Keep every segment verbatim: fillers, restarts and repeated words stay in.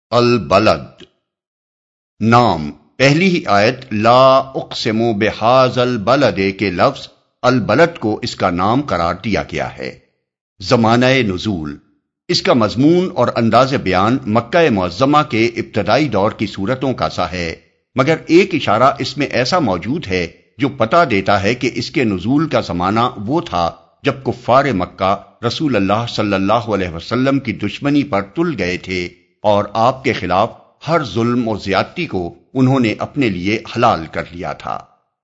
البلد نام پہلی ہی آیت لا اقسم بہذا البلد کے لفظ البلد کو اس کا نام قرار دیا گیا ہے۔ زمانہ نزول اس کا مضمون اور انداز بیان مکہ معظمہ کے ابتدائی دور کی صورتوں کا سا ہے، مگر ایک اشارہ اس میں ایسا موجود ہے جو پتہ دیتا ہے کہ اس کے نزول کا زمانہ وہ تھا جب کفار مکہ رسول اللہ صلی اللہ علیہ وسلم کی دشمنی پر تل گئے تھے اور آپ کے خلاف ہر ظلم اور زیادتی کو انہوں نے اپنے لیے حلال کر لیا تھا۔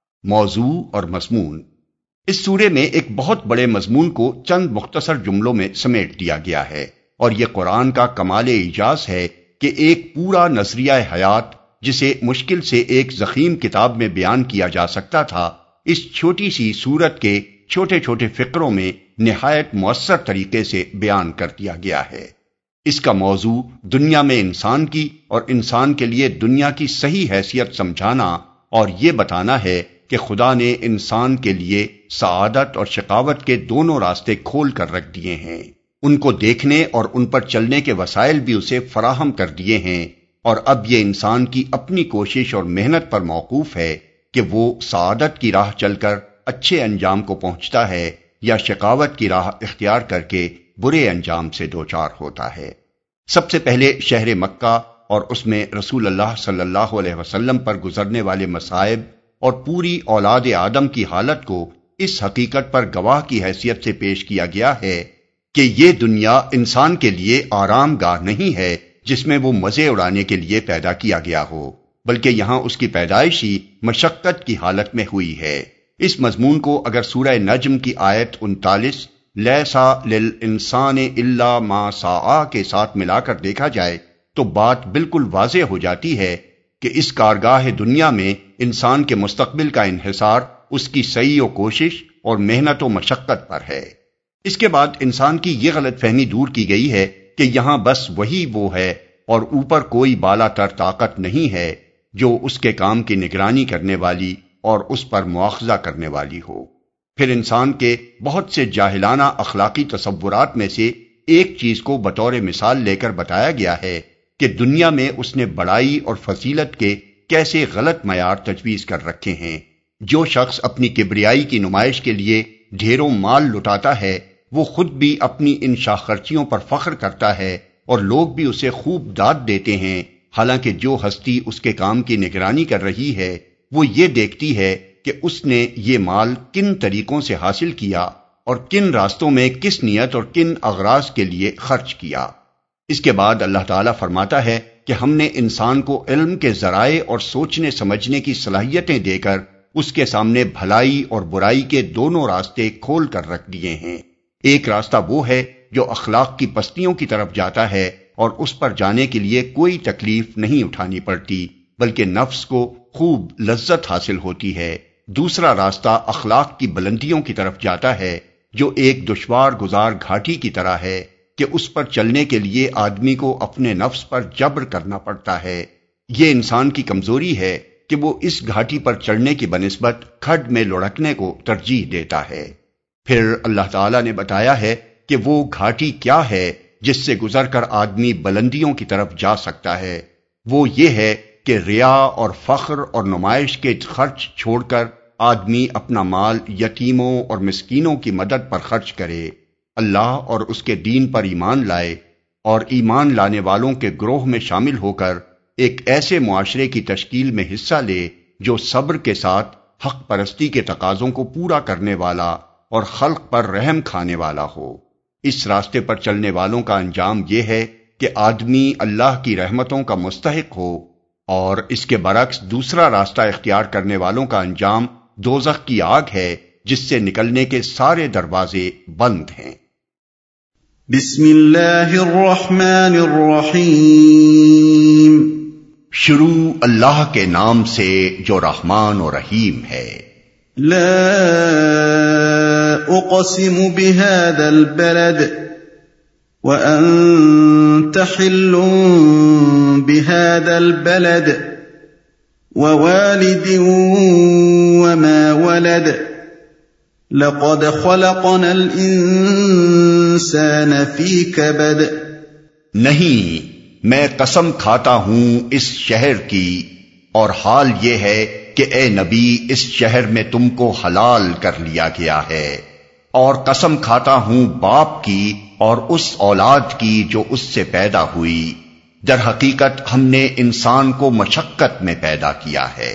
موضوع اور مضمون اس سورے میں ایک بہت بڑے مضمون کو چند مختصر جملوں میں سمیٹ دیا گیا ہے، اور یہ قرآن کا کمال اعجاز ہے کہ ایک پورا نظریہ حیات جسے مشکل سے ایک ضخیم کتاب میں بیان کیا جا سکتا تھا، اس چھوٹی سی سورت کے چھوٹے چھوٹے فقروں میں نہایت مؤثر طریقے سے بیان کر دیا گیا ہے۔ اس کا موضوع دنیا میں انسان کی اور انسان کے لیے دنیا کی صحیح حیثیت سمجھانا اور یہ بتانا ہے کہ خدا نے انسان کے لیے سعادت اور شقاوت کے دونوں راستے کھول کر رکھ دیے ہیں، ان کو دیکھنے اور ان پر چلنے کے وسائل بھی اسے فراہم کر دیے ہیں، اور اب یہ انسان کی اپنی کوشش اور محنت پر موقوف ہے کہ وہ سعادت کی راہ چل کر اچھے انجام کو پہنچتا ہے یا شقاوت کی راہ اختیار کر کے برے انجام سے دوچار ہوتا ہے۔ سب سے پہلے شہر مکہ اور اس میں رسول اللہ صلی اللہ علیہ وسلم پر گزرنے والے مصائب اور پوری اولاد آدم کی حالت کو اس حقیقت پر گواہ کی حیثیت سے پیش کیا گیا ہے کہ یہ دنیا انسان کے لیے آرام گاہ نہیں ہے جس میں وہ مزے اڑانے کے لیے پیدا کیا گیا ہو، بلکہ یہاں اس کی پیدائش ہی مشقت کی حالت میں ہوئی ہے۔ اس مضمون کو اگر سورہ نجم کی آیت انتالیس لیسا للانسان الا ما سعی کے ساتھ ملا کر دیکھا جائے تو بات بالکل واضح ہو جاتی ہے کہ اس کارگاہ دنیا میں انسان کے مستقبل کا انحصار اس کی سعی و کوشش اور محنت و مشقت پر ہے۔ اس کے بعد انسان کی یہ غلط فہمی دور کی گئی ہے کہ یہاں بس وہی وہ ہے اور اوپر کوئی بالا تر طاقت نہیں ہے جو اس کے کام کی نگرانی کرنے والی اور اس پر مواخذہ کرنے والی ہو۔ پھر انسان کے بہت سے جاہلانہ اخلاقی تصورات میں سے ایک چیز کو بطور مثال لے کر بتایا گیا ہے کہ دنیا میں اس نے بڑائی اور فضیلت کے کیسے غلط معیار تجویز کر رکھے ہیں۔ جو شخص اپنی کبریائی کی نمائش کے لیے ڈھیروں مال لٹاتا ہے وہ خود بھی اپنی ان شاہ خرچیوں پر فخر کرتا ہے اور لوگ بھی اسے خوب داد دیتے ہیں، حالانکہ جو ہستی اس کے کام کی نگرانی کر رہی ہے وہ یہ دیکھتی ہے کہ اس نے یہ مال کن طریقوں سے حاصل کیا اور کن راستوں میں کس نیت اور کن اغراض کے لیے خرچ کیا۔ اس کے بعد اللہ تعالیٰ فرماتا ہے کہ ہم نے انسان کو علم کے ذرائع اور سوچنے سمجھنے کی صلاحیتیں دے کر اس کے سامنے بھلائی اور برائی کے دونوں راستے کھول کر رکھ دیے ہیں۔ ایک راستہ وہ ہے جو اخلاق کی پستیوں کی طرف جاتا ہے اور اس پر جانے کے لیے کوئی تکلیف نہیں اٹھانی پڑتی بلکہ نفس کو خوب لذت حاصل ہوتی ہے۔ دوسرا راستہ اخلاق کی بلندیوں کی طرف جاتا ہے جو ایک دشوار گزار گھاٹی کی طرح ہے کہ اس پر چلنے کے لیے آدمی کو اپنے نفس پر جبر کرنا پڑتا ہے۔ یہ انسان کی کمزوری ہے کہ وہ اس گھاٹی پر چڑھنے کی بنسبت کھڈ میں لڑکنے کو ترجیح دیتا ہے۔ پھر اللہ تعالیٰ نے بتایا ہے کہ وہ گھاٹی کیا ہے جس سے گزر کر آدمی بلندیوں کی طرف جا سکتا ہے۔ وہ یہ ہے کہ ریا اور فخر اور نمائش کے خرچ چھوڑ کر آدمی اپنا مال یتیموں اور مسکینوں کی مدد پر خرچ کرے، اللہ اور اس کے دین پر ایمان لائے اور ایمان لانے والوں کے گروہ میں شامل ہو کر ایک ایسے معاشرے کی تشکیل میں حصہ لے جو صبر کے ساتھ حق پرستی کے تقاضوں کو پورا کرنے والا اور خلق پر رحم کھانے والا ہو۔ اس راستے پر چلنے والوں کا انجام یہ ہے کہ آدمی اللہ کی رحمتوں کا مستحق ہو، اور اس کے برعکس دوسرا راستہ اختیار کرنے والوں کا انجام دوزخ کی آگ ہے جس سے نکلنے کے سارے دروازے بند ہیں۔ بسم اللہ الرحمن الرحیم۔ شروع اللہ کے نام سے جو رحمان و رحیم ہے۔ لا اقسم بهذا البلد وأنت حل بهذا البلد ووالد وما ولد لقد خلقنا الإنسان في كبد۔ نہیں، میں قسم کھاتا ہوں اس شہر کی، اور حال یہ ہے کہ اے نبی اس شہر میں تم کو حلال کر لیا گیا ہے، اور قسم کھاتا ہوں باپ کی اور اس اولاد کی جو اس سے پیدا ہوئی، در حقیقت ہم نے انسان کو مشقت میں پیدا کیا ہے۔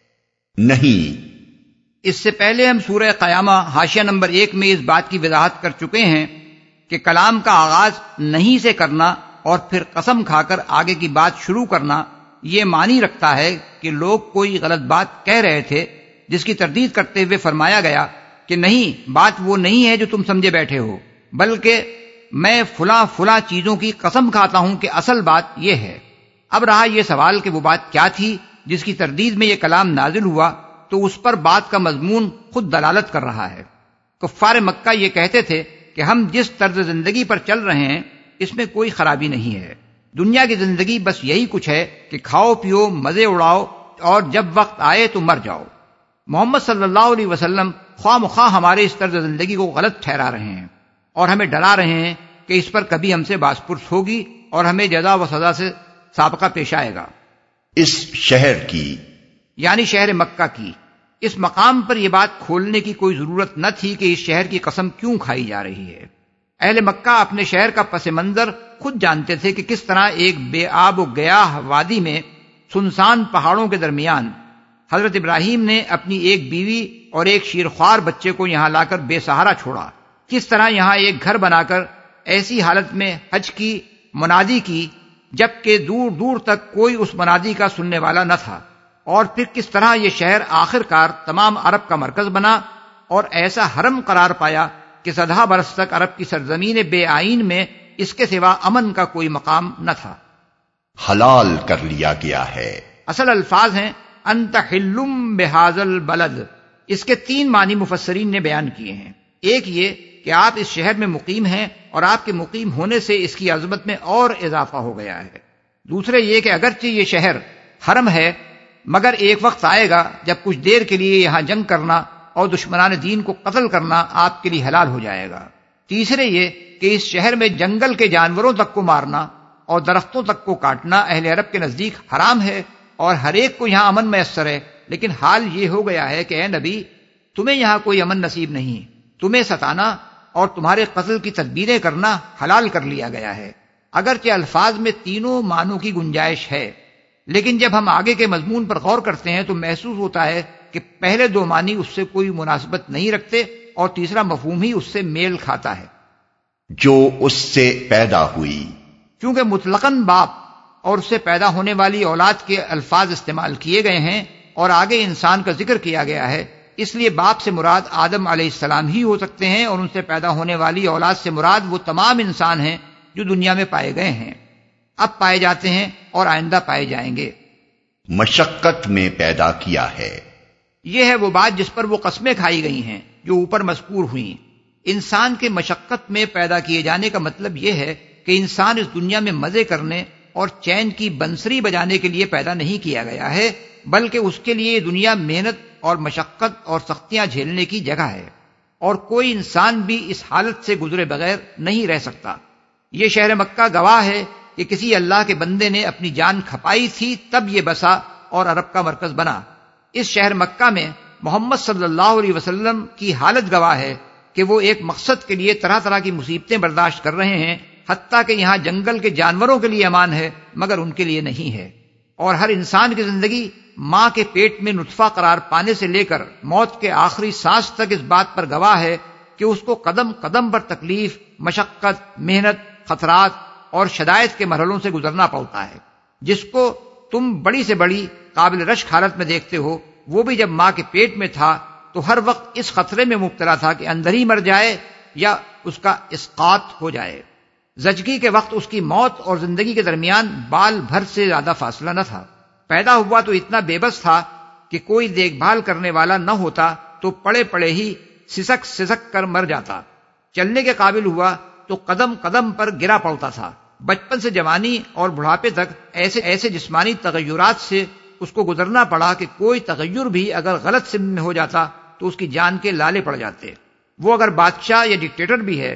نہیں، اس سے پہلے ہم سورہ قیامہ حاشیہ نمبر ایک میں اس بات کی وضاحت کر چکے ہیں کہ کلام کا آغاز نہیں سے کرنا اور پھر قسم کھا کر آگے کی بات شروع کرنا یہ معنی رکھتا ہے کہ لوگ کوئی غلط بات کہہ رہے تھے، جس کی تردید کرتے ہوئے فرمایا گیا کہ نہیں، بات وہ نہیں ہے جو تم سمجھے بیٹھے ہو، بلکہ میں فلاں فلاں چیزوں کی قسم کھاتا ہوں کہ اصل بات یہ ہے۔ اب رہا یہ سوال کہ وہ بات کیا تھی جس کی تردید میں یہ کلام نازل ہوا، تو اس پر بات کا مضمون خود دلالت کر رہا ہے۔ کفار مکہ یہ کہتے تھے کہ ہم جس طرز زندگی پر چل رہے ہیں اس میں کوئی خرابی نہیں ہے، دنیا کی زندگی بس یہی کچھ ہے کہ کھاؤ پیو، مزے اڑاؤ، اور جب وقت آئے تو مر جاؤ۔ محمد صلی اللہ علیہ وسلم خواہ مخواہ ہمارے اس طرز زندگی کو غلط ٹھہرا رہے ہیں اور ہمیں ڈرا رہے ہیں کہ اس پر کبھی ہم سے باس پرس ہوگی اور ہمیں جزا و سزا سے سابقہ پیش آئے گا۔ اس شہر کی یعنی شہر مکہ کی۔ اس مقام پر یہ بات کھولنے کی کوئی ضرورت نہ تھی کہ اس شہر کی قسم کیوں کھائی جا رہی ہے۔ اہل مکہ اپنے شہر کا پس منظر خود جانتے تھے کہ کس طرح ایک بے آب و گیاہ وادی میں سنسان پہاڑوں کے درمیان حضرت ابراہیم نے اپنی ایک بیوی اور ایک شیرخوار بچے کو یہاں لا کر بے سہارا چھوڑا، کس طرح یہاں ایک گھر بنا کر ایسی حالت میں حج کی منادی کی جبکہ دور دور تک کوئی اس منادی کا سننے والا نہ تھا، اور پھر کس طرح یہ شہر آخر کار تمام عرب کا مرکز بنا اور ایسا حرم قرار پایا کہ سدہ برس تک عرب کی سرزمین بے آئین میں اس کے سوا امن کا کوئی مقام نہ تھا۔ حلال کر لیا گیا ہے، اصل الفاظ ہیں انت حلم بہذا البلد۔ اس کے تین معنی مفسرین نے بیان کیے ہیں۔ ایک یہ کہ آپ اس شہر میں مقیم ہیں اور آپ کے مقیم ہونے سے اس کی عظمت میں اور اضافہ ہو گیا ہے۔ دوسرے یہ کہ اگرچہ یہ شہر حرم ہے مگر ایک وقت آئے گا جب کچھ دیر کے لیے یہاں جنگ کرنا اور دشمنان دین کو قتل کرنا آپ کے لیے حلال ہو جائے گا۔ تیسرے یہ کہ اس شہر میں جنگل کے جانوروں تک کو مارنا اور درختوں تک کو کاٹنا اہل عرب کے نزدیک حرام ہے اور ہر ایک کو یہاں امن میسر ہے، لیکن حال یہ ہو گیا ہے کہ اے نبی تمہیں یہاں کوئی امن نصیب نہیں، تمہیں ستانا اور تمہارے قتل کی تدبیریں کرنا حلال کر لیا گیا ہے۔ اگرچہ الفاظ میں تینوں معنوں کی گنجائش ہے، لیکن جب ہم آگے کے مضمون پر غور کرتے ہیں تو محسوس ہوتا ہے کہ پہلے دو معنی اس سے کوئی مناسبت نہیں رکھتے اور تیسرا مفہوم ہی اس سے میل کھاتا ہے، جو اس سے پیدا ہوئی۔ چونکہ مطلقاً باپ اور اس سے پیدا ہونے والی اولاد کے الفاظ استعمال کیے گئے ہیں اور آگے انسان کا ذکر کیا گیا ہے، اس لیے باپ سے مراد آدم علیہ السلام ہی ہو سکتے ہیں اور ان سے پیدا ہونے والی اولاد سے مراد وہ تمام انسان ہیں جو دنیا میں پائے گئے ہیں، اب پائے جاتے ہیں اور آئندہ پائے جائیں گے۔ مشقت میں پیدا کیا ہے، یہ ہے وہ بات جس پر وہ قسمیں کھائی گئی ہیں جو اوپر مذکور ہوئیں۔ انسان کے مشقت میں پیدا کیے جانے کا مطلب یہ ہے کہ انسان اس دنیا میں مزے کرنے اور چین کی بنسری بجانے کے لیے پیدا نہیں کیا گیا ہے، بلکہ اس کے لیے یہ دنیا محنت اور مشقت اور سختیاں جھیلنے کی جگہ ہے، اور کوئی انسان بھی اس حالت سے گزرے بغیر نہیں رہ سکتا۔ یہ شہر مکہ گواہ ہے کہ کسی اللہ کے بندے نے اپنی جان کھپائی تھی تب یہ بسا اور عرب کا مرکز بنا۔ اس شہر مکہ میں محمد صلی اللہ علیہ وسلم کی حالت گواہ ہے کہ وہ ایک مقصد کے لیے طرح طرح کی مصیبتیں برداشت کر رہے ہیں، حتیٰ کہ یہاں جنگل کے جانوروں کے لیے امان ہے مگر ان کے لیے نہیں ہے، اور ہر انسان کی زندگی ماں کے پیٹ میں نطفہ قرار پانے سے لے کر موت کے آخری سانس تک اس بات پر گواہ ہے کہ اس کو قدم قدم پر تکلیف، مشقت، محنت، خطرات اور شدائد کے مرحلوں سے گزرنا پڑتا ہے، جس کو تم بڑی سے بڑی قابل رشک حالت میں دیکھتے ہو، وہ بھی جب ماں کے پیٹ میں تھا تو ہر وقت اس خطرے میں مبتلا تھا کہ اندر ہی مر جائے یا اس کا اسقاط ہو جائے۔ زچگی کے وقت اس کی موت اور زندگی کے درمیان بال بھر سے زیادہ فاصلہ نہ تھا۔ پیدا ہوا تو اتنا بے بس تھا کہ کوئی دیکھ بھال کرنے والا نہ ہوتا تو پڑے پڑے ہی سسک سسک کر مر جاتا۔ چلنے کے قابل ہوا تو قدم قدم پر گرا پڑتا تھا۔ بچپن سے جوانی اور بڑھاپے تک ایسے ایسے جسمانی تغیرات سے اس کو گزرنا پڑا کہ کوئی تغیر بھی اگر غلط سمت میں ہو جاتا تو اس کی جان کے لالے پڑ جاتے۔ وہ اگر بادشاہ یا ڈکٹیٹر بھی ہے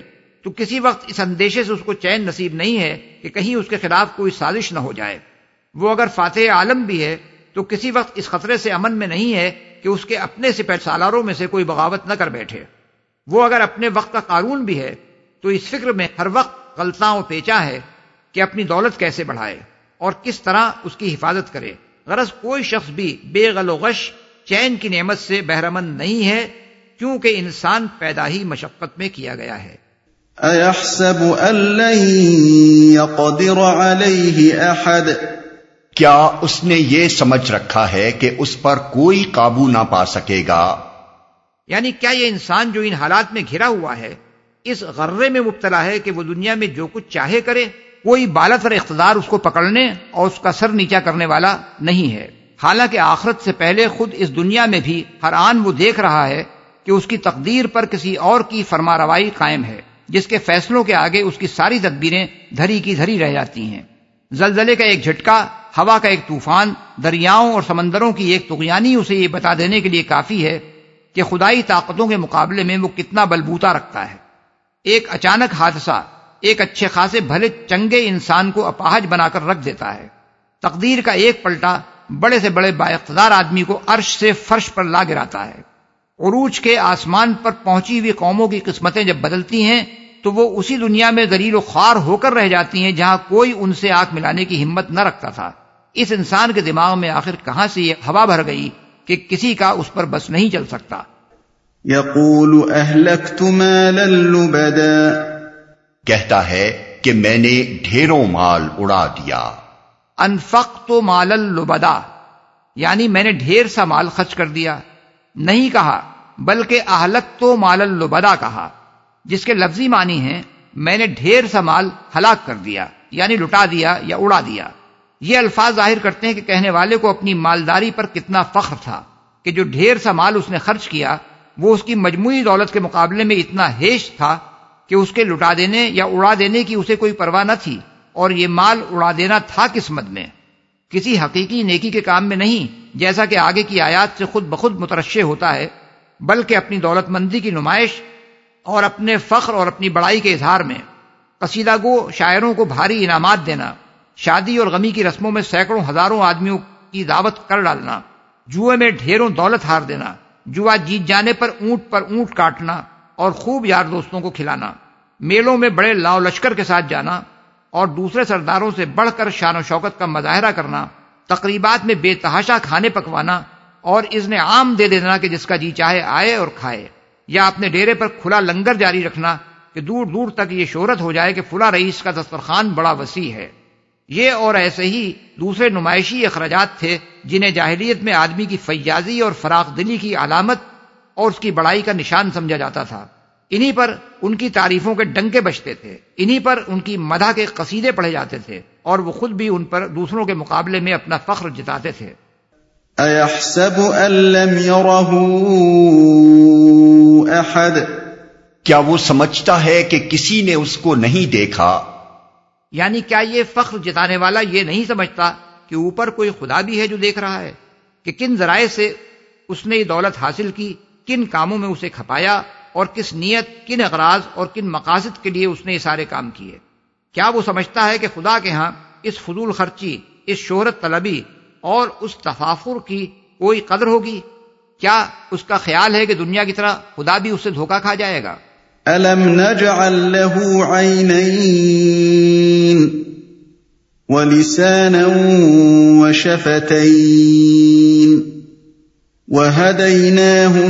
تو کسی وقت اس اندیشے سے اس کو چین نصیب نہیں ہے کہ کہیں اس کے خلاف کوئی سازش نہ ہو جائے۔ وہ اگر فاتح عالم بھی ہے تو کسی وقت اس خطرے سے امن میں نہیں ہے کہ اس کے اپنے سپہ سالاروں میں سے کوئی بغاوت نہ کر بیٹھے۔ وہ اگر اپنے وقت کا قارون بھی ہے تو اس فکر میں ہر وقت غلطاں و پیچا ہے کہ اپنی دولت کیسے بڑھائے اور کس طرح اس کی حفاظت کرے۔ غرض کوئی شخص بھی بے غل و غش چین کی نعمت سے بہرمند نہیں ہے، کیونکہ انسان پیدا ہی مشقت میں کیا گیا ہے۔ أَيَحْسَبُ أَن لَّن يَقْدِرَ عَلَيْهِ أَحَدٌ، کیا اس نے یہ سمجھ رکھا ہے کہ اس پر کوئی قابو نہ پا سکے گا؟ یعنی کیا یہ انسان جو ان حالات میں گھرا ہوا ہے اس غرے میں مبتلا ہے کہ وہ دنیا میں جو کچھ چاہے کرے، کوئی بالاتر اقتدار اس کو پکڑنے اور اس کا سر نیچا کرنے والا نہیں ہے، حالانکہ آخرت سے پہلے خود اس دنیا میں بھی ہر آن وہ دیکھ رہا ہے کہ اس کی تقدیر پر کسی اور کی فرما روائی قائم ہے، جس کے فیصلوں کے آگے اس کی ساری تدبیریں دھری کی دھری رہ جاتی ہیں۔ زلزلے کا ایک جھٹکا، ہوا کا ایک طوفان، دریاؤں اور سمندروں کی ایک طغیانی اسے یہ بتا دینے کے لیے کافی ہے کہ خدائی طاقتوں کے مقابلے میں وہ کتنا بلبوتا رکھتا ہے۔ ایک اچانک حادثہ ایک اچھے خاصے بھلے چنگے انسان کو اپاہج بنا کر رکھ دیتا ہے۔ تقدیر کا ایک پلٹا بڑے سے بڑے با اقتدار آدمی کو عرش سے فرش پر لا گراتا ہے۔ عروج کے آسمان پر پہنچی ہوئی قوموں کی قسمتیں جب بدلتی ہیں تو وہ اسی دنیا میں ذلیل و خوار ہو کر رہ جاتی ہیں جہاں کوئی ان سے آنکھ ملانے کی ہمت نہ رکھتا تھا۔ اس انسان کے دماغ میں آخر کہاں سے یہ ہوا بھر گئی کہ کسی کا اس پر بس نہیں چل سکتا۔ يقول أهلكت مالا لبدا، کہتا ہے کہ میں نے ڈھیروں مال اڑا دیا۔ انفقت مال اللبدا یعنی میں نے ڈھیر سا مال خرچ کر دیا، نہیں کہا بلکہ اہلکت مال اللبدا کہا، جس کے لفظی معنی ہیں میں نے ڈھیر سا مال ہلاک کر دیا، یعنی لٹا دیا یا اڑا دیا۔ یہ الفاظ ظاہر کرتے ہیں کہ کہنے والے کو اپنی مالداری پر کتنا فخر تھا کہ جو ڈھیر سا مال اس نے خرچ کیا وہ اس کی مجموعی دولت کے مقابلے میں اتنا ہیش تھا کہ اس کے لٹا دینے یا اڑا دینے کی اسے کوئی پرواہ نہ تھی، اور یہ مال اڑا دینا تھا کس مد میں؟ کسی حقیقی نیکی کے کام میں نہیں، جیسا کہ آگے کی آیات سے خود بخود مترشح ہوتا ہے، بلکہ اپنی دولت مندی کی نمائش اور اپنے فخر اور اپنی بڑائی کے اظہار میں۔ قصیدہ گو شاعروں کو بھاری انعامات دینا، شادی اور غمی کی رسموں میں سینکڑوں ہزاروں آدمیوں کی دعوت کر ڈالنا، جوئے میں ڈھیروں دولت ہار دینا، جوا جیت جانے پر اونٹ پر اونٹ کاٹنا اور خوب یار دوستوں کو کھلانا، میلوں میں بڑے لاؤ لشکر کے ساتھ جانا اور دوسرے سرداروں سے بڑھ کر شان و شوکت کا مظاہرہ کرنا، تقریبات میں بے تحاشا کھانے پکوانا اور اذن عام دے دینا کہ جس کا جی چاہے آئے اور کھائے، یا اپنے ڈیرے پر کھلا لنگر جاری رکھنا کہ دور دور تک یہ شہرت ہو جائے کہ فلاں رئیس کا دسترخوان بڑا وسیع ہے۔ یہ اور ایسے ہی دوسرے نمائشی اخراجات تھے جنہیں جاہلیت میں آدمی کی فیاضی اور فراخ دلی کی علامت اور اس کی بڑائی کا نشان سمجھا جاتا تھا۔ انہی پر ان کی تعریفوں کے ڈنکے بجتے تھے، انہی پر ان کی مدح کے قصیدے پڑھے جاتے تھے، اور وہ خود بھی ان پر دوسروں کے مقابلے میں اپنا فخر جتاتے تھے۔ أَيَحْسَبُ أَن لَّمْ يَرَهُ أَحَدٌ، کیا وہ سمجھتا ہے کہ کسی نے اس کو نہیں دیکھا؟ یعنی کیا یہ فخر جتانے والا یہ نہیں سمجھتا کہ اوپر کوئی خدا بھی ہے جو دیکھ رہا ہے کہ کن ذرائع سے اس نے یہ دولت حاصل کی، کن کاموں میں اسے کھپایا، اور کس نیت، کن اغراض اور کن مقاصد کے لیے اس نے یہ سارے کام کیے؟ کیا وہ سمجھتا ہے کہ خدا کے ہاں اس فضول خرچی، اس شہرت طلبی اور اس تفاخر کی کوئی قدر ہوگی؟ کیا اس کا خیال ہے کہ دنیا کی طرح خدا بھی اس سے دھوکہ کھا جائے گا؟ أَلَمْ نَجْعَلْ لَهُ عَيْنَيْنِ وَلِسَانًا وَشَفَتَيْنِ وَهَدَيْنَاهُ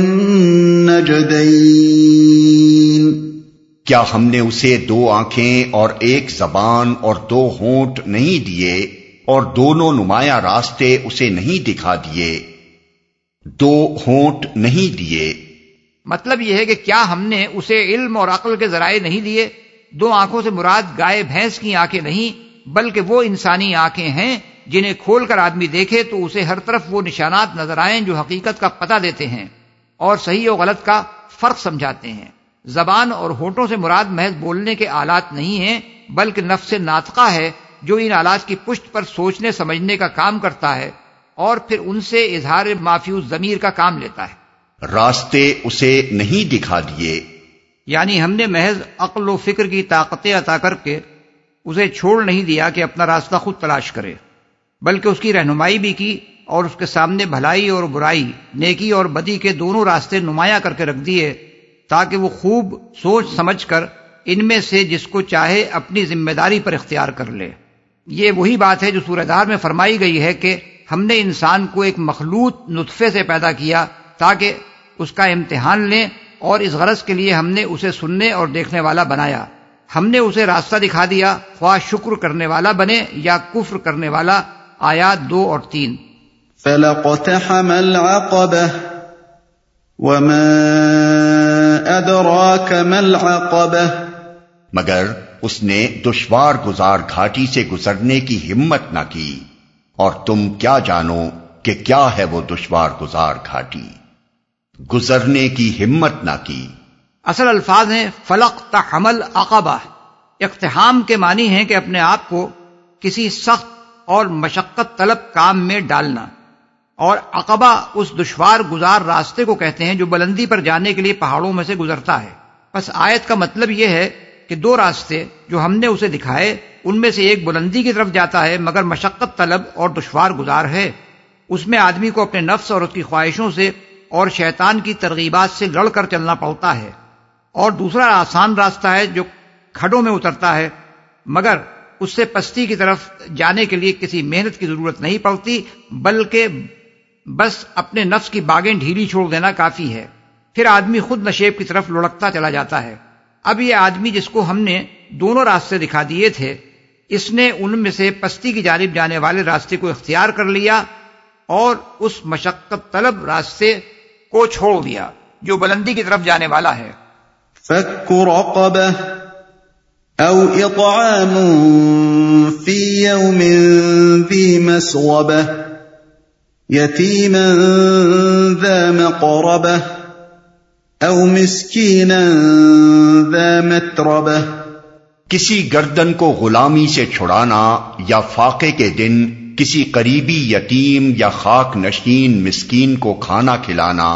النَّجْدَيْنِ، کیا ہم نے اسے دو آنکھیں اور ایک زبان اور دو ہونٹ نہیں دیے اور دونوں نمایاں راستے اسے نہیں دکھا دیے؟ دو ہونٹ نہیں دیے مطلب یہ ہے کہ کیا ہم نے اسے علم اور عقل کے ذرائع نہیں دیے؟ دو آنکھوں سے مراد گائے بھینس کی آنکھیں نہیں، بلکہ وہ انسانی آنکھیں ہیں جنہیں کھول کر آدمی دیکھے تو اسے ہر طرف وہ نشانات نظر آئیں جو حقیقت کا پتہ دیتے ہیں اور صحیح و غلط کا فرق سمجھاتے ہیں۔ زبان اور ہونٹوں سے مراد محض بولنے کے آلات نہیں ہیں، بلکہ نفس ناطقہ ہے جو ان آلات کی پشت پر سوچنے سمجھنے کا کام کرتا ہے اور پھر ان سے اظہار مافیوز ضمیر کا کام لیتا ہے۔ راستے اسے نہیں دکھا دیے، یعنی ہم نے محض عقل و فکر کی طاقتیں عطا کر کے اسے چھوڑ نہیں دیا کہ اپنا راستہ خود تلاش کرے، بلکہ اس کی رہنمائی بھی کی اور اس کے سامنے بھلائی اور برائی، نیکی اور بدی کے دونوں راستے نمایاں کر کے رکھ دیے تاکہ وہ خوب سوچ سمجھ کر ان میں سے جس کو چاہے اپنی ذمہ داری پر اختیار کر لے۔ یہ وہی بات ہے جو سورہ دار میں فرمائی گئی ہے کہ ہم نے انسان کو ایک مخلوط نطفے سے پیدا کیا تاکہ اس کا امتحان لیں، اور اس غرض کے لیے ہم نے اسے سننے اور دیکھنے والا بنایا۔ ہم نے اسے راستہ دکھا دیا، خواہ شکر کرنے والا بنے یا کفر کرنے والا۔ آیات دو اور تین۔ فَلَقْتَحَمَ الْعَقَبَةَ وَمَا أَدْرَاكَ مَا الْعَقَبَةُ، مگر اس نے دشوار گزار گھاٹی سے گزرنے کی ہمت نہ کی، اور تم کیا جانو کہ کیا ہے وہ دشوار گزار گھاٹی، گزرنے کی ہمت نہ کی۔ اصل الفاظ ہیں فلقتحم العقبہ۔ اقتحام کے معنی ہیں کہ اپنے آپ کو کسی سخت اور مشقت طلب کام میں ڈالنا، اور عقبہ اس دشوار گزار راستے کو کہتے ہیں جو بلندی پر جانے کے لیے پہاڑوں میں سے گزرتا ہے۔ بس آیت کا مطلب یہ ہے کہ دو راستے جو ہم نے اسے دکھائے ان میں سے ایک بلندی کی طرف جاتا ہے مگر مشقت طلب اور دشوار گزار ہے۔ اس میں آدمی کو اپنے نفس اور اس کی خواہشوں سے اور شیطان کی ترغیبات سے لڑ کر چلنا پڑتا ہے، اور دوسرا آسان راستہ ہے جو کھڈوں میں اترتا ہے مگر اس سے پستی کی طرف جانے کے لیے کسی محنت کی ضرورت نہیں پڑتی، بلکہ بس اپنے نفس کی باغیں ڈھیلی چھوڑ دینا کافی ہے، پھر آدمی خود نشیب کی طرف لڑکتا چلا جاتا ہے۔ اب یہ آدمی جس کو ہم نے دونوں راستے دکھا دیے تھے، اس نے ان میں سے پستی کی جانب جانے والے راستے کو اختیار کر لیا اور اس مشقت طلب راستے کو چھوڑ دیا جو بلندی کی طرف جانے والا ہے۔ فَكُّ رَقَبَةٍ أَوْ إِطْعَامٌ فِي يَوْمٍ ذِي مَسْغَبَةٍ يَتِيمًا ذَا مَقْرَبَةٍ أَوْ مِسْكِينًا ذَا مَتْرَبَةٍ، کسی گردن کو غلامی سے چھڑانا یا فاقے کے دن کسی قریبی یتیم یا خاک نشین مسکین کو کھانا کھلانا۔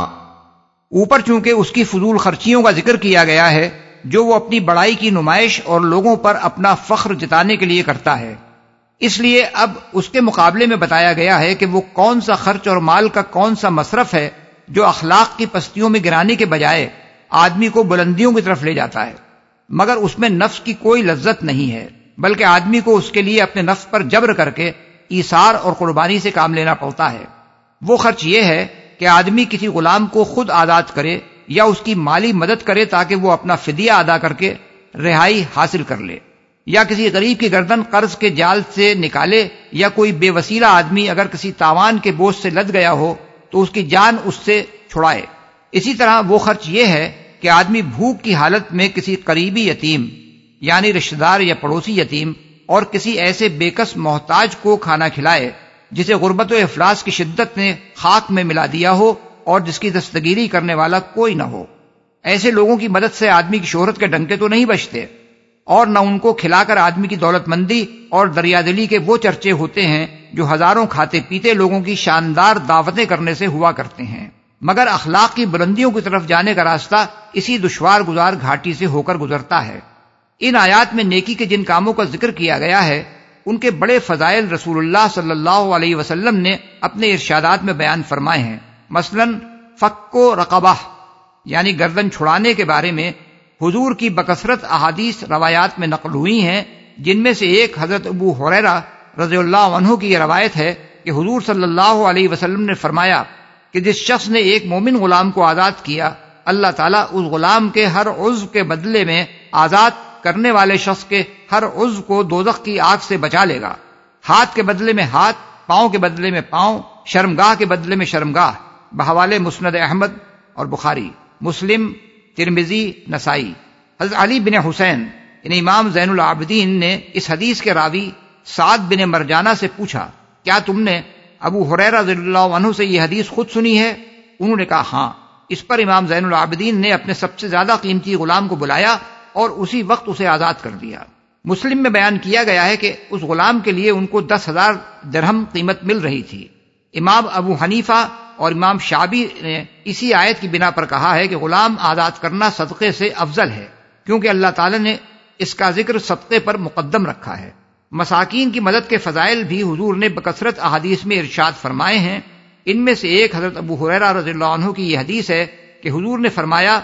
اوپر چونکہ اس کی فضول خرچیوں کا ذکر کیا گیا ہے جو وہ اپنی بڑائی کی نمائش اور لوگوں پر اپنا فخر جتانے کے لیے کرتا ہے، اس لیے اب اس کے مقابلے میں بتایا گیا ہے کہ وہ کون سا خرچ اور مال کا کون سا مصرف ہے جو اخلاق کی پستیوں میں گرانے کے بجائے آدمی کو بلندیوں کی طرف لے جاتا ہے، مگر اس میں نفس کی کوئی لذت نہیں ہے، بلکہ آدمی کو اس کے لیے اپنے نفس پر جبر کر کے ایثار اور قربانی سے کام لینا پڑتا ہے۔ وہ خرچ یہ ہے کہ آدمی کسی غلام کو خود آزاد کرے یا اس کی مالی مدد کرے تاکہ وہ اپنا فدیہ ادا کر کے رہائی حاصل کر لے، یا کسی غریب کی گردن قرض کے جال سے نکالے، یا کوئی بے وسیلہ آدمی اگر کسی تاوان کے بوجھ سے لد گیا ہو تو اس کی جان اس سے چھڑائے۔ اسی طرح وہ خرچ یہ ہے کہ آدمی بھوک کی حالت میں کسی قریبی یتیم یعنی رشتہ دار یا پڑوسی یتیم اور کسی ایسے بے کس محتاج کو کھانا کھلائے جسے غربت و افلاس کی شدت نے خاک میں ملا دیا ہو اور جس کی دستگیری کرنے والا کوئی نہ ہو۔ ایسے لوگوں کی مدد سے آدمی کی شہرت کے ڈنکے تو نہیں بچتے، اور نہ ان کو کھلا کر آدمی کی دولت مندی اور دریا دلی کے وہ چرچے ہوتے ہیں جو ہزاروں کھاتے پیتے لوگوں کی شاندار دعوتیں کرنے سے ہوا کرتے ہیں، مگر اخلاق کی بلندیوں کی طرف جانے کا راستہ اسی دشوار گزار گھاٹی سے ہو کر گزرتا ہے۔ ان آیات میں نیکی کے جن کاموں کا ذکر کیا گیا ہے ان کے بڑے فضائل رسول اللہ صلی اللہ علیہ وسلم نے اپنے ارشادات میں بیان فرمائے ہیں۔ مثلا فک و رقبہ یعنی گردن چھڑانے کے بارے میں حضور کی بکثرت احادیث روایات میں نقل ہوئی ہیں، جن میں سے ایک حضرت ابو ہریرہ رضی اللہ عنہ کی یہ روایت ہے کہ حضور صلی اللہ علیہ وسلم نے فرمایا کہ جس شخص نے ایک مومن غلام کو آزاد کیا، اللہ تعالیٰ اس غلام کے ہر عضو کے بدلے میں آزاد کرنے والے شخص کے ہر عضو کو دوزخ کی آگ سے بچا لے گا۔ ہاتھ کے بدلے میں ہاتھ، پاؤں کے بدلے میں پاؤں، شرمگاہ کے بدلے میں شرمگاہ، بحوالے مسند احمد اور بخاری، مسلم، ترمذی، نسائی۔ حضرت علی بن حسین یعنی امام زین العابدین نے اس حدیث کے راوی سعد بن مرجانہ سے پوچھا، کیا تم نے ابو ہریرہ رضی اللہ عنہ سے یہ حدیث خود سنی ہے؟ انہوں نے کہا ہاں۔ اس پر امام زین العابدین نے اپنے سب سے زیادہ قیمتی غلام کو بلایا اور اسی وقت اسے آزاد کر دیا۔ مسلم میں بیان کیا گیا ہے کہ اس غلام کے لیے ان کو دس ہزار درہم قیمت مل رہی تھی۔ امام ابو حنیفہ اور امام شعبی نے اسی آیت کی بنا پر کہا ہے کہ غلام آزاد کرنا صدقے سے افضل ہے، کیونکہ اللہ تعالی نے اس کا ذکر صدقے پر مقدم رکھا ہے۔ مساکین کی مدد کے فضائل بھی حضور نے بکثرت احادیث میں ارشاد فرمائے ہیں۔ ان میں سے ایک حضرت ابو ہریرہ رضی اللہ عنہ کی یہ حدیث ہے کہ حضور نے فرمایا،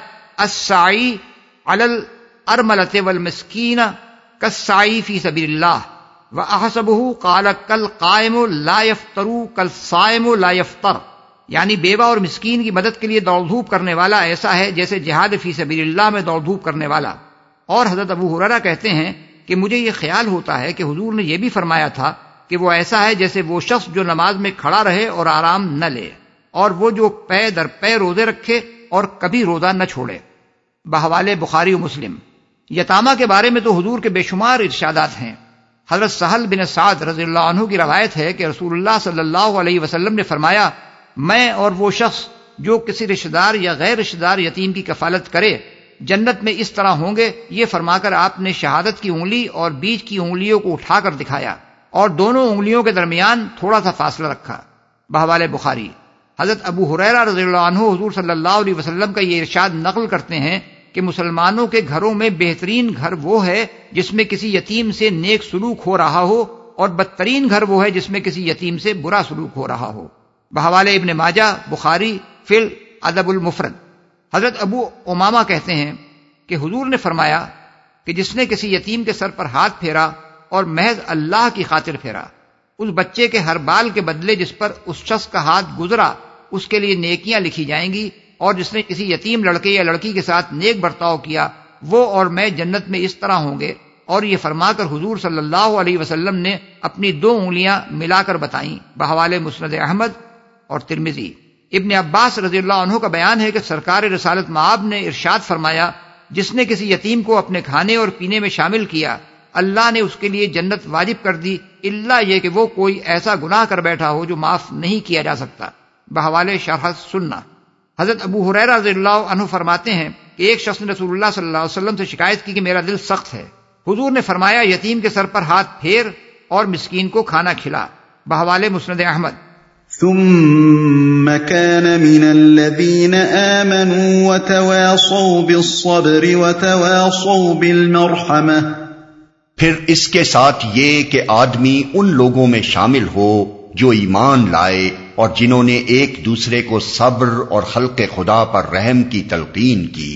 السعی علی الارملۃ والمسکین کالسعی فی سبیل اللہ واحسبہ قال کالقائم لا یفطر کالصائم لا یفطر، یعنی بیوہ اور مسکین کی مدد کے لیے دوڑ دھوپ کرنے والا ایسا ہے جیسے جہاد فی سبیل اللہ میں دوڑ دھوپ کرنے والا۔ اور حضرت ابو ہریرہ کہتے ہیں کہ مجھے یہ خیال ہوتا ہے کہ حضور نے یہ بھی فرمایا تھا کہ وہ ایسا ہے جیسے وہ شخص جو نماز میں کھڑا رہے اور آرام نہ لے، اور وہ جو پے در پے روزے رکھے اور کبھی روزہ نہ چھوڑے۔ بحوالے بخاری و مسلم۔ یتامہ کے بارے میں تو حضور کے بے شمار ارشادات ہیں۔ حضرت سہل بن سعد رضی اللہ عنہ کی روایت ہے کہ رسول اللہ صلی اللہ علیہ وسلم نے فرمایا، میں اور وہ شخص جو کسی رشتہ دار یا غیر رشتہ دار یتیم کی کفالت کرے جنت میں اس طرح ہوں گے، یہ فرما کر آپ نے شہادت کی انگلی اور بیچ کی انگلیوں کو اٹھا کر دکھایا اور دونوں انگلیوں کے درمیان تھوڑا سا فاصلہ رکھا۔ بحوالے بخاری۔ حضرت ابو ہریرہ رضی اللہ عنہ حضور صلی اللہ علیہ وسلم کا یہ ارشاد نقل کرتے ہیں کہ مسلمانوں کے گھروں میں بہترین گھر وہ ہے جس میں کسی یتیم سے نیک سلوک ہو رہا ہو، اور بدترین گھر وہ ہے جس میں کسی یتیم سے برا سلوک ہو رہا ہو۔ بحوالے ابن ماجہ، بخاری فی الادب المفرد۔ حضرت ابو امامہ کہتے ہیں کہ حضور نے فرمایا کہ جس نے کسی یتیم کے سر پر ہاتھ پھیرا اور محض اللہ کی خاطر پھیرا، اس بچے کے ہر بال کے بدلے جس پر اس شخص کا ہاتھ گزرا اس کے لیے نیکیاں لکھی جائیں گی، اور جس نے کسی یتیم لڑکے یا لڑکی کے ساتھ نیک برتاؤ کیا، وہ اور میں جنت میں اس طرح ہوں گے۔ اور یہ فرما کر حضور صلی اللہ علیہ وسلم نے اپنی دو انگلیاں ملا کر بتائیں۔ بحوالے مسند احمد اور ترمذی۔ ابن عباس رضی اللہ عنہ کا بیان ہے کہ سرکار رسالت مآب نے ارشاد فرمایا، جس نے کسی یتیم کو اپنے کھانے اور پینے میں شامل کیا، اللہ نے اس کے لیے جنت واجب کر دی، الا یہ کہ وہ کوئی ایسا گناہ کر بیٹھا ہو جو معاف نہیں کیا جا سکتا۔ بحوالے شرح سنہ۔ حضرت ابو ہریرہ رضی اللہ عنہ فرماتے ہیں کہ ایک شخص نے رسول اللہ صلی اللہ علیہ وسلم سے شکایت کی کہ میرا دل سخت ہے۔ حضور نے فرمایا، یتیم کے سر پر ہاتھ پھیر اور مسکین کو کھانا کھلا۔ بحوالے مسند احمد۔ ثم كان من الذين آمنوا وتواصوا بالصبر وتواصوا بالمرحمة۔ پھر اس کے ساتھ یہ کہ آدمی ان لوگوں میں شامل ہو جو ایمان لائے اور جنہوں نے ایک دوسرے کو صبر اور خلق خدا پر رحم کی تلقین کی۔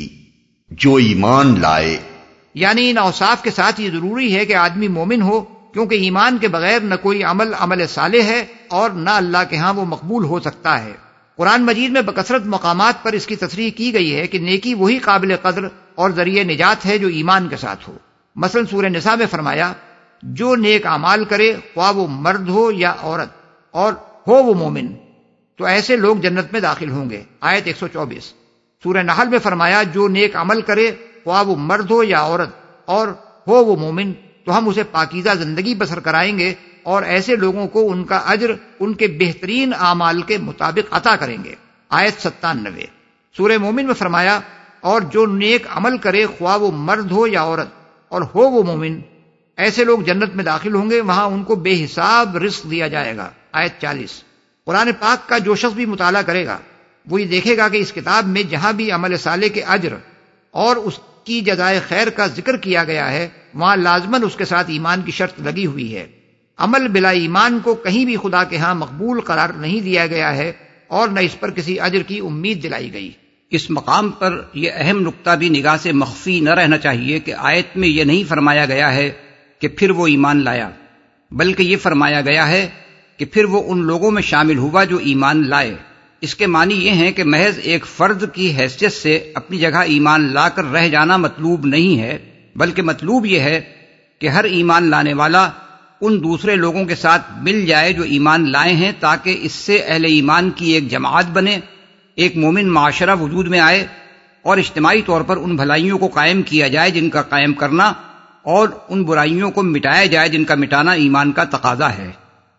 جو ایمان لائے یعنی ان اوصاف کے ساتھ یہ ضروری ہے کہ آدمی مومن ہو، کیونکہ ایمان کے بغیر نہ کوئی عمل عمل صالح ہے اور نہ اللہ کے ہاں وہ مقبول ہو سکتا ہے۔ قرآن مجید میں بکثرت مقامات پر اس کی تصریح کی گئی ہے کہ نیکی وہی قابل قدر اور ذریعہ نجات ہے جو ایمان کے ساتھ ہو۔ مثلا سورہ نساء میں فرمایا، جو نیک اعمال کرے خواہ وہ مرد ہو یا عورت اور ہو وہ مومن، تو ایسے لوگ جنت میں داخل ہوں گے۔ آیت ایک سو چوبیس۔ سورہ نحل میں فرمایا، جو نیک عمل کرے خواہ وہ مرد ہو یا عورت اور ہو وہ مومن، تو ہم اسے پاکیزہ زندگی بسر کرائیں گے اور ایسے لوگوں کو ان کا اجر ان کے بہترین اعمال کے مطابق عطا کریں گے۔ آیت ستانوے۔ سورہ مومن میں فرمایا، اور جو نیک عمل کرے خواہ وہ مرد ہو یا عورت اور ہو وہ مومن، ایسے لوگ جنت میں داخل ہوں گے، وہاں ان کو بے حساب رزق دیا جائے گا۔ آیت چالیس۔ قرآن پاک کا جو شخص بھی مطالعہ کرے گا وہ یہ دیکھے گا کہ اس کتاب میں جہاں بھی عمل صالح کے اجر اور اس کی جزائے خیر کا ذکر کیا گیا ہے، وہاں لازماً اس کے ساتھ ایمان کی شرط لگی ہوئی ہے۔ عمل بلا ایمان کو کہیں بھی خدا کے ہاں مقبول قرار نہیں دیا گیا ہے اور نہ اس پر کسی اجر کی امید دلائی گئی۔ اس مقام پر یہ اہم نقطہ بھی نگاہ سے مخفی نہ رہنا چاہیے کہ آیت میں یہ نہیں فرمایا گیا ہے کہ پھر وہ ایمان لایا، بلکہ یہ فرمایا گیا ہے کہ پھر وہ ان لوگوں میں شامل ہوا جو ایمان لائے۔ اس کے معنی یہ ہیں کہ محض ایک فرد کی حیثیت سے اپنی جگہ ایمان لا کر رہ جانا مطلوب نہیں ہے، بلکہ مطلوب یہ ہے کہ ہر ایمان لانے والا ان دوسرے لوگوں کے ساتھ مل جائے جو ایمان لائے ہیں، تاکہ اس سے اہل ایمان کی ایک جماعت بنے، ایک مومن معاشرہ وجود میں آئے اور اجتماعی طور پر ان بھلائیوں کو قائم کیا جائے جن کا قائم کرنا اور ان برائیوں کو مٹایا جائے جن کا مٹانا ایمان کا تقاضا ہے۔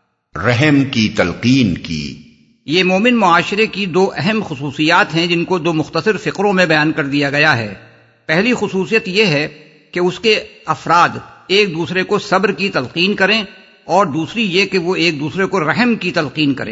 رحم کی تلقین کی۔ یہ مومن معاشرے کی دو اہم خصوصیات ہیں جن کو دو مختصر فقروں میں بیان کر دیا گیا ہے۔ پہلی خصوصیت یہ ہے کہ اس کے افراد ایک دوسرے کو صبر کی تلقین کریں، اور دوسری یہ کہ وہ ایک دوسرے کو رحم کی تلقین کریں۔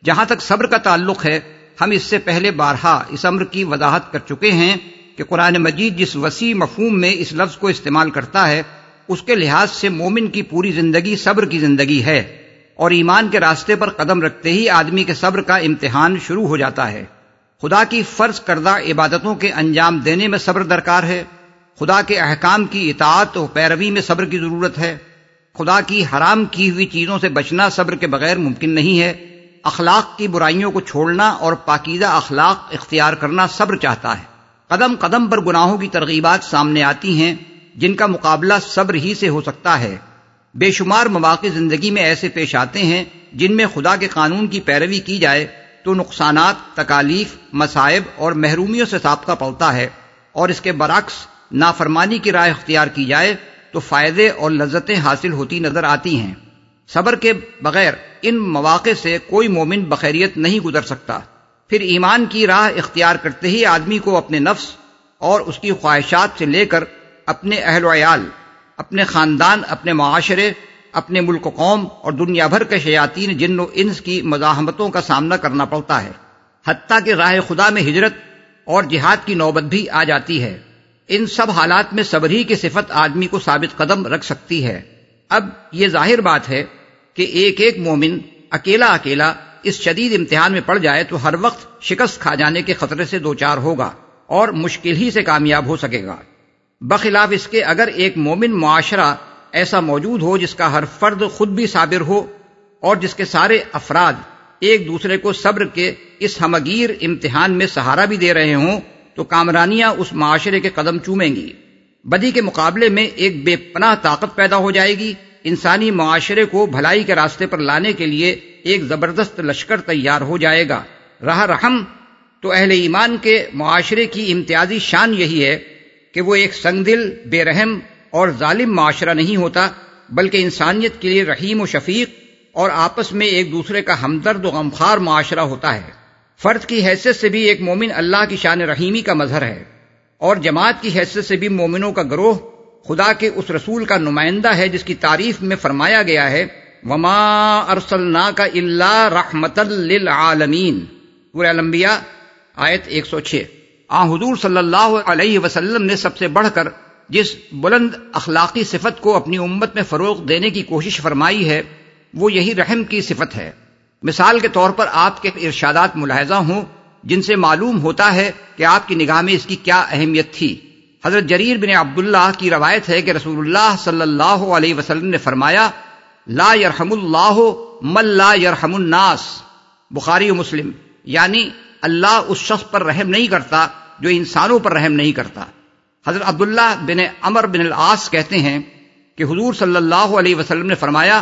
جہاں تک صبر کا تعلق ہے، ہم اس سے پہلے بارہا اس امر کی وضاحت کر چکے ہیں کہ قرآن مجید جس وسیع مفہوم میں اس لفظ کو استعمال کرتا ہے، اس کے لحاظ سے مومن کی پوری زندگی صبر کی زندگی ہے، اور ایمان کے راستے پر قدم رکھتے ہی آدمی کے صبر کا امتحان شروع ہو جاتا ہے۔ خدا کی فرض کردہ عبادتوں کے انجام دینے میں صبر درکار ہے، خدا کے احکام کی اطاعت و پیروی میں صبر کی ضرورت ہے، خدا کی حرام کی ہوئی چیزوں سے بچنا صبر کے بغیر ممکن نہیں ہے، اخلاق کی برائیوں کو چھوڑنا اور پاکیزہ اخلاق اختیار کرنا صبر چاہتا ہے۔ قدم قدم پر گناہوں کی ترغیبات سامنے آتی ہیں جن کا مقابلہ صبر ہی سے ہو سکتا ہے۔ بے شمار مواقع زندگی میں ایسے پیش آتے ہیں جن میں خدا کے قانون کی پیروی کی جائے تو نقصانات، تکالیف، مصائب اور محرومیوں سے سابقہ پڑتا ہے، اور اس کے برعکس نافرمانی کی راہ اختیار کی جائے تو فائدے اور لذتیں حاصل ہوتی نظر آتی ہیں۔ صبر کے بغیر ان مواقع سے کوئی مومن بخیریت نہیں گزر سکتا۔ پھر ایمان کی راہ اختیار کرتے ہی آدمی کو اپنے نفس اور اس کی خواہشات سے لے کر اپنے اہل و عیال، اپنے خاندان، اپنے معاشرے، اپنے ملک و قوم اور دنیا بھر کے شیاطین جن و انس کی مزاحمتوں کا سامنا کرنا پڑتا ہے، حتیٰ کہ راہ خدا میں ہجرت اور جہاد کی نوبت بھی آ جاتی ہے۔ ان سب حالات میں صبر ہی کی صفت آدمی کو ثابت قدم رکھ سکتی ہے۔ اب یہ ظاہر بات ہے کہ ایک ایک مومن اکیلا اکیلا اس شدید امتحان میں پڑ جائے تو ہر وقت شکست کھا جانے کے خطرے سے دوچار ہوگا اور مشکل ہی سے کامیاب ہو سکے گا، بخلاف اس کے اگر ایک مومن معاشرہ ایسا موجود ہو جس کا ہر فرد خود بھی صابر ہو اور جس کے سارے افراد ایک دوسرے کو صبر کے اس ہمگیر امتحان میں سہارا بھی دے رہے ہوں تو کامرانیاں اس معاشرے کے قدم چومیں گی۔ بدی کے مقابلے میں ایک بے پناہ طاقت پیدا ہو جائے گی، انسانی معاشرے کو بھلائی کے راستے پر لانے کے لیے ایک زبردست لشکر تیار ہو جائے گا۔ رہا رحم تو اہل ایمان کے معاشرے کی امتیازی شان یہی ہے کہ وہ ایک سنگ دل، بے رحم اور ظالم معاشرہ نہیں ہوتا، بلکہ انسانیت کے لیے رحیم و شفیق اور آپس میں ایک دوسرے کا ہمدرد و غمخوار معاشرہ ہوتا ہے۔ فرد کی حیثیت سے بھی ایک مومن اللہ کی شان رحیمی کا مظہر ہے، اور جماعت کی حیثیت سے بھی مومنوں کا گروہ خدا کے اس رسول کا نمائندہ ہے جس کی تعریف میں فرمایا گیا ہے وما ارسلناک الا رحمتا للعالمین، سورہ الانبیاء آیت ایک سو چھ۔ آن حضور صلی اللہ علیہ وسلم نے سب سے بڑھ کر جس بلند اخلاقی صفت کو اپنی امت میں فروغ دینے کی کوشش فرمائی ہے وہ یہی رحم کی صفت ہے۔ مثال کے طور پر آپ کے ارشادات ملاحظہ ہوں جن سے معلوم ہوتا ہے کہ آپ کی نگاہ میں اس کی کیا اہمیت تھی۔ حضرت جریر بن عبداللہ کی روایت ہے کہ رسول اللہ صلی اللہ علیہ وسلم نے فرمایا لا یرحم اللہ من لا یرحم الناس، بخاری و مسلم، یعنی اللہ اس شخص پر رحم نہیں کرتا جو انسانوں پر رحم نہیں کرتا۔ حضرت عبداللہ بن عمر بن العاص کہتے ہیں کہ حضور صلی اللہ علیہ وسلم نے فرمایا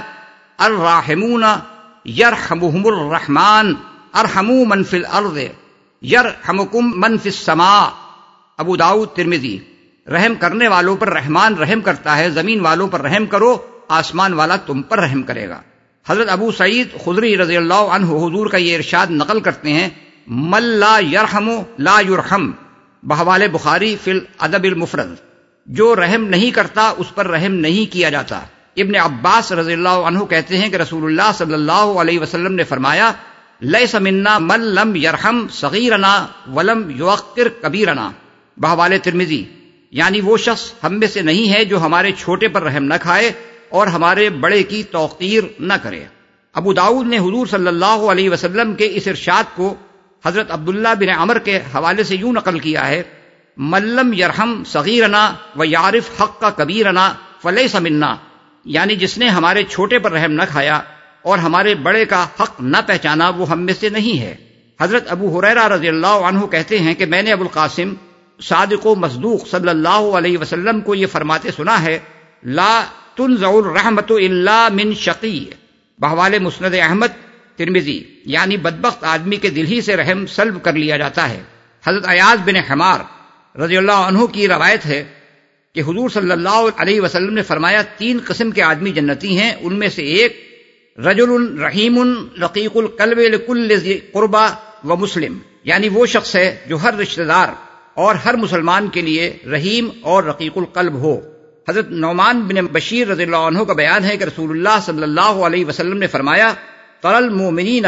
الراحمون یرحمہم الرحمن ارحموا من فی الارض یرحمکم من فی السماء، ابو داؤد، ترمذی۔ رحم کرنے والوں پر رحمان رحم کرتا ہے، زمین والوں پر رحم کرو، آسمان والا تم پر رحم کرے گا۔ حضرت ابو سعید خدری رضی اللہ عنہ حضور کا یہ ارشاد نقل کرتے ہیں من لا یرحم لا یرحم، بحوالِ بخاری فی الادب المفرد، جو رحم نہیں کرتا اس پر رحم نہیں کیا جاتا۔ ابن عباس رضی اللہ عنہ کہتے ہیں کہ رسول اللہ صلی اللہ علیہ وسلم نے فرمایا لیس منا من لم یرحم صغیرنا ولم یوقر کبیرنا، بحوالِ ترمذی، یعنی وہ شخص ہم میں سے نہیں ہے جو ہمارے چھوٹے پر رحم نہ کھائے اور ہمارے بڑے کی توقیر نہ کرے۔ ابو داؤد نے حضور صلی اللہ علیہ وسلم کے اس ارشاد کو حضرت عبداللہ بن عمر کے حوالے سے یوں نقل کیا ہے من لم یرحم صغیرنا ویعرف حق کبیرنا فلیس منا، یعنی جس نے ہمارے چھوٹے پر رحم نہ کھایا اور ہمارے بڑے کا حق نہ پہچانا وہ ہم میں سے نہیں ہے۔ حضرت ابو ہریرہ رضی اللہ عنہ کہتے ہیں کہ میں نے ابو القاسم صادق و مصدوق صلی اللہ علیہ وسلم کو یہ فرماتے سنا ہے لا تنزع الرحمت الا من شقی، بحوالِ مسند احمد، ترمذی، یعنی بدبخت آدمی کے دل ہی سے رحم سلب کر لیا جاتا ہے۔ حضرت ایاز بن حمار رضی اللہ عنہ کی روایت ہے کہ حضور صلی اللہ علیہ وسلم نے فرمایا تین قسم کے آدمی جنتی ہیں، ان میں سے ایک رجل رحیم رقیق القلب لکل ذی قربى و مسلم، یعنی وہ شخص ہے جو ہر رشتہ دار اور ہر مسلمان کے لیے رحیم اور رقیق القلب ہو۔ حضرت نعمان بن بشیر رضی اللہ عنہ کا بیان ہے کہ رسول اللہ صلی اللہ علیہ وسلم نے فرمایا ترى المؤمنین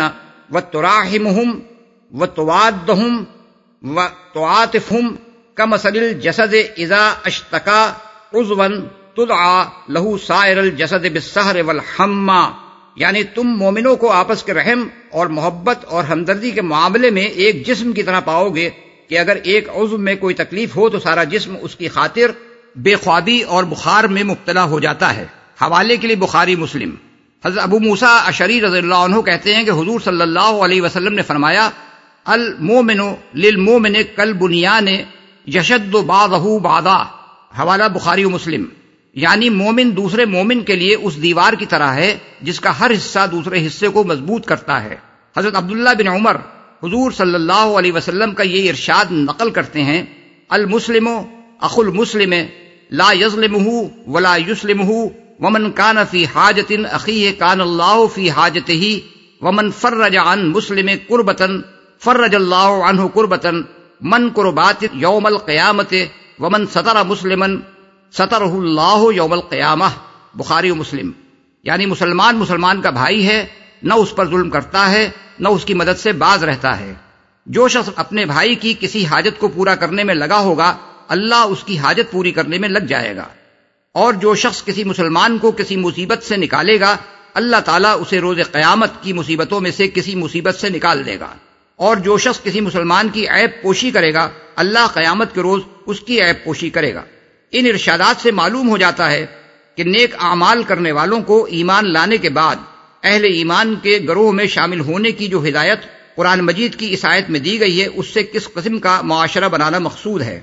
وتراحمهم وتوادهم وتعاطفهم كمثل الجسد اذا اشتكى عضوا تدعى له سائر الجسد بالسهر والحمى، یعنی تم مومنوں کو آپس کے رحم اور محبت اور ہمدردی کے معاملے میں ایک جسم کی طرح پاؤ گے کہ اگر ایک عضو میں کوئی تکلیف ہو تو سارا جسم اس کی خاطر بے خوابی اور بخار میں مبتلا ہو جاتا ہے۔ حوالے کے لیے بخاری مسلم۔ حضرت ابو موسیٰ اشعری رضی اللہ عنہ کہتے ہیں کہ حضور صلی اللہ علیہ وسلم نے فرمایا، المومن للمومن کالبنیان یشد بعضہ بعضا، حوالہ بخاری و مسلم، یعنی مومن دوسرے مومن کے لیے اس دیوار کی طرح ہے جس کا ہر حصہ دوسرے حصے کو مضبوط کرتا ہے۔ حضرت عبداللہ بن عمر حضور صلی اللہ علیہ وسلم کا یہ ارشاد نقل کرتے ہیں، المسلم اخو المسلم لا یظلمہ ولا یسلمہ ومن کان فی حاجۃ اخیہ کان اللہ فی حاجتہ ومن فرج عن مسلم کربۃ فرج اللہ عنہ کربۃ من کربات یوم القیامۃ ومن ستر مسلما سترہ اللہ یوم القیامہ، بخاری و مسلم۔ یعنی مسلمان مسلمان کا بھائی ہے، نہ اس پر ظلم کرتا ہے نہ اس کی مدد سے باز رہتا ہے۔ جو شخص اپنے بھائی کی کسی حاجت کو پورا کرنے میں لگا ہوگا اللہ اس کی حاجت پوری کرنے میں لگ جائے گا، اور جو شخص کسی مسلمان کو کسی مصیبت سے نکالے گا اللہ تعالیٰ اسے روز قیامت کی مصیبتوں میں سے کسی مصیبت سے نکال دے گا، اور جو شخص کسی مسلمان کی عیب پوشی کرے گا اللہ قیامت کے روز اس کی عیب پوشی کرے گا۔ ان ارشادات سے معلوم ہو جاتا ہے کہ نیک اعمال کرنے والوں کو ایمان لانے کے بعد اہل ایمان کے گروہ میں شامل ہونے کی جو ہدایت قرآن مجید کی اس آیت میں دی گئی ہے اس سے کس قسم کا معاشرہ بنانا مقصود ہے۔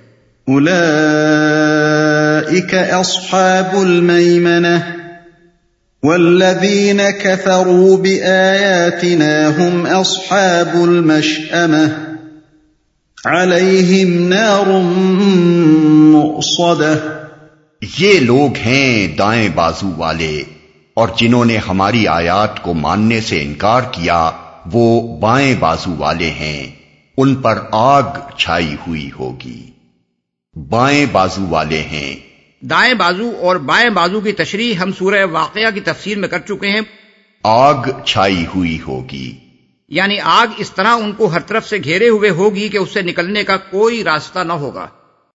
اولئک اصحاب المیمنہ والذین کفروا بآیاتنا هم اصحاب المشأمہ علیہم نار مؤصدہ۔ یہ لوگ ہیں دائیں بازو والے، اور جنہوں نے ہماری آیات کو ماننے سے انکار کیا وہ بائیں بازو والے ہیں، ان پر آگ چھائی ہوئی ہوگی۔ بائیں بازو والے ہیں۔ دائیں بازو اور بائیں بازو کی تشریح ہم سورہ واقعہ کی تفسیر میں کر چکے ہیں۔ آگ چھائی ہوئی ہوگی، یعنی آگ اس طرح ان کو ہر طرف سے گھیرے ہوئے ہوگی کہ اس سے نکلنے کا کوئی راستہ نہ ہوگا۔